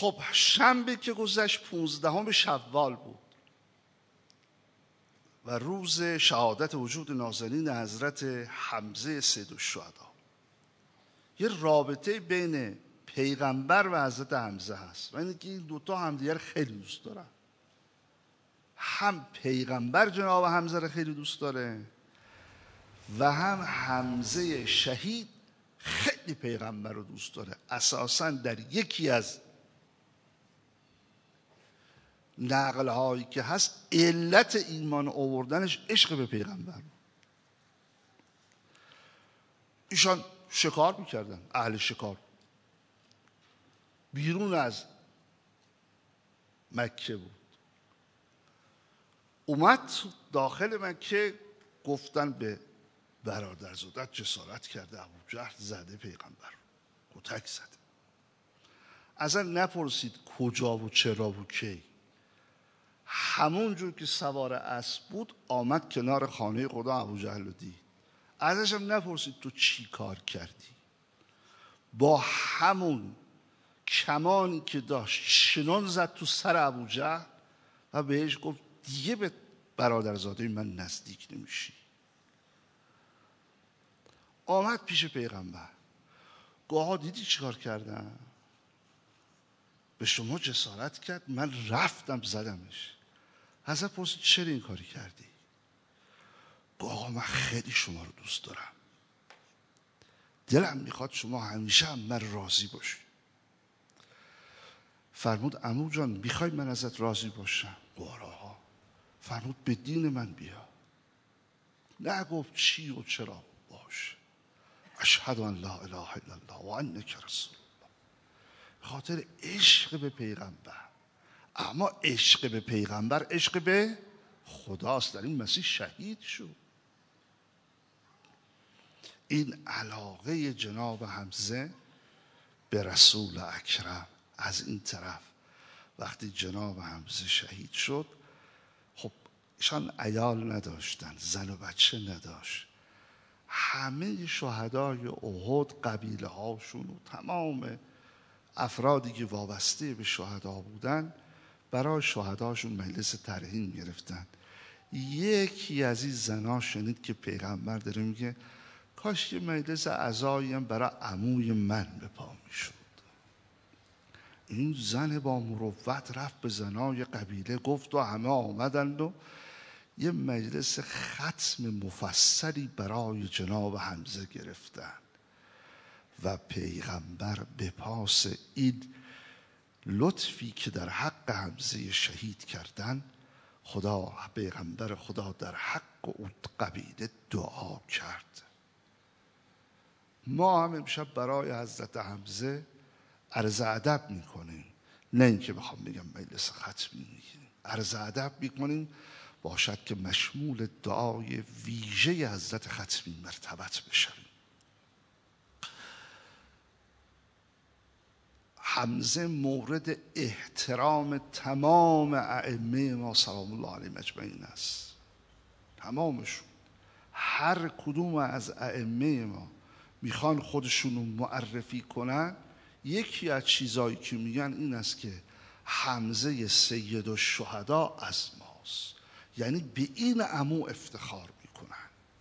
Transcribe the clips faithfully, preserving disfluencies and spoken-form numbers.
خب شنبه که گذشت پونزدهم شوال بود و روز شهادت وجود نازنین حضرت حمزه سید الشهدا. یه رابطه بین پیغمبر و حضرت حمزه هست و اینه که این دوتا همدیگر خیلی دوست دارن. هم پیغمبر جناب حمزه رو خیلی دوست داره و هم حمزه شهید خیلی پیغمبر رو دوست داره. اساساً در یکی از نقل هایی که هست علت ایمان آوردنش عشق به پیغمبر. ایشان شکار میکردن، اهل شکار، بیرون از مکه بود. اومد داخل مکه، گفتن به برادرزادت جسارت کرده، ابوجهل زده پیغمبر، کتک زده. ازن نپرسید کجا و چرا و کی. همون جور که سوار اسب بود آمد کنار خانه خدا ابوجهل رو دید. ازش هم نپرسید تو چی کار کردی. با همون کمانی که داشت شنون زد تو سر ابوجهل و بهش گفت دیگه به برادرزاده من نزدیک نمیشی. آمد پیش پیغمبر، گوها دیدی چیکار کردم؟ به شما جسارت کرد، من رفتم زدمش. ازت پرسید چرا این کاری کردی؟ گو آقا من خیلی شما رو دوست دارم، دلم میخواد شما همیشه هم من راضی باشی. فرمود عمو جان میخوای من ازت راضی باشم؟ گو آقا. فرمود به دین من بیا. نگفت چی و چرا. باش اشهد ان لا اله الا الله و انک رسول الله. خاطر عشق به پیغمبر. اما عشق به پیغمبر عشق به خداست. در این مسیح شهید شد. این علاقه جناب حمزه به رسول اکرم از این طرف. وقتی جناب حمزه شهید شد، خب ایشان عیال نداشتن، زن و بچه نداشت. همه شهدای احد قبیله هاشون و تمام افرادی که وابسته به شهدا بودن برای شهداشون مجلس ترحیم گرفتن. یکی از این زنا شنید که پیغمبر داره میگه کاش یه مجلس عزایی هم برای عموی من به پا میشد. این زن با مروت رفت به زنای قبیله گفت و همه آمدند و یه مجلس ختم مفصلی برای جناب حمزه گرفتن و پیغمبر به پاس این لطفی که در حق حمزه شهید کردن، خدا پیغمبر خدا در حق اون قبیله دعا کرد. ما هم امشب برای حضرت حمزه عرض ادب میکنیم، نه اینکه بخوام بگم مجلس ختمی میگیریم، عرض ادب میکنیم باشد که مشمول دعای ویژه حضرت ختمی مرتبط بشویم. حمزه مورد احترام تمام ائمه ما سلام الله علیهم اجمعین است. تمامشون، هر کدوم از ائمه ما میخوان خودشون رو معرفی کنن، یکی از چیزایی که میگن این است که حمزه سید الشهدا از ماست. یعنی به این عمو افتخار میکنن.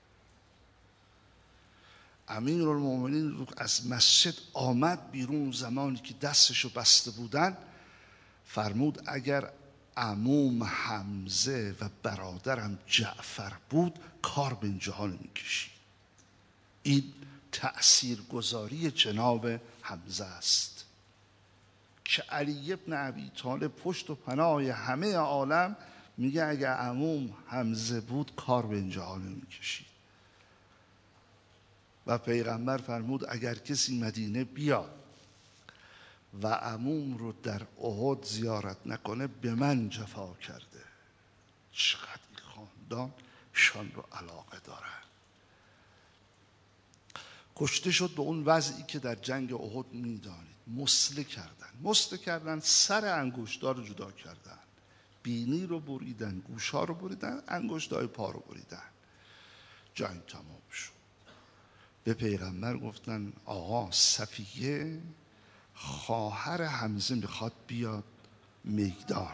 امیرالمومنین از مسجد آمد بیرون، زمانی که دستشو بسته بودن فرمود اگر عموم حمزه و برادرم جعفر بود کار به اینجاها نمیکشید. این تأثیرگذاری جناب حمزه است که علی ابن ابی طالب پشت و پناه همه عالم میگه اگر عموم حمزه بود کار به اینجاها نمیکشید. و پیغمبر فرمود اگر کسی مدینه بیاد و عموم رو در احد زیارت نکنه به من جفا کرده. چقدر این خاندان شان رو علاقه داره. کشته شد به اون وضعی که در جنگ احد میدانید. مسله کردن مسله کردن سر انگشت‌ها رو جدا کردن، بینی رو بریدن، گوش‌ها رو بریدن، انگشت‌های پا رو بریدن. جنگ تمام شد. به پیغمبر گفتن آقا صفیه خواهر حمزه میخواد بیاد میدان،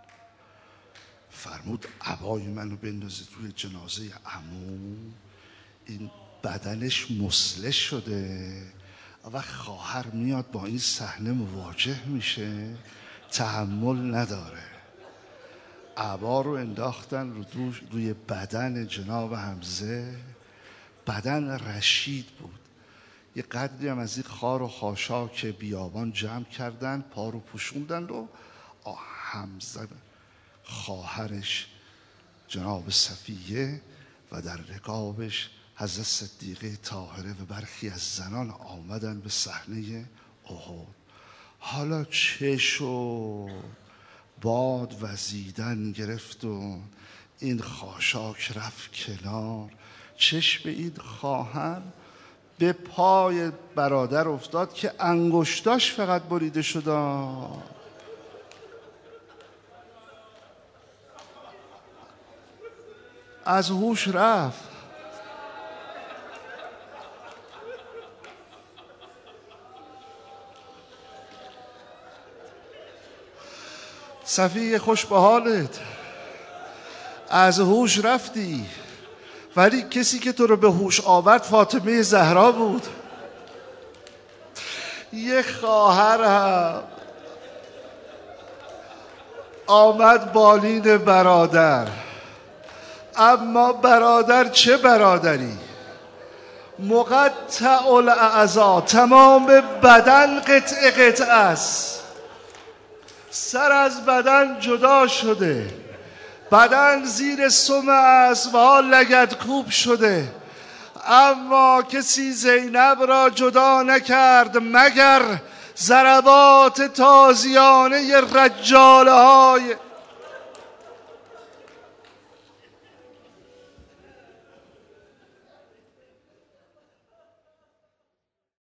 فرمود عبای منو بندازید روی جنازه عمو، این بدنش مسلش شده و خواهر میاد با این صحنه مواجه میشه، تحمل نداره. عبا رو انداختن رو دوش روی بدن جناب حمزه. بدن رشید بود، یه قدری هم از این خار و خاشاک بیابان جمع کردن، پا رو پوشوندن و حمزه خواهرش جناب صفیه و در رکابش حضرت صدیقه طاهره و برخی از زنان آمدن به صحنه احد. حالا چه شد؟ باد وزیدن گرفت و این خاشاک رفت کنار. چشم این خواهر به پای برادر افتاد که انگشتاش فقط بریده شد. از هوش رفت. صفیه خوش به حالت، از هوش رفتی، ولی کسی که تو رو به هوش آورد فاطمه زهرا بود. یه خواهرم آمد بالین برادر، اما برادر چه برادری، مقطع الاعضا، تمام بدن قطع قطع است، سر از بدن جدا شده، بدن زیر سم است و حال لگدکوب شده، اما کسی زینب را جدا نکرد مگر ضربات تازیانه رجاله های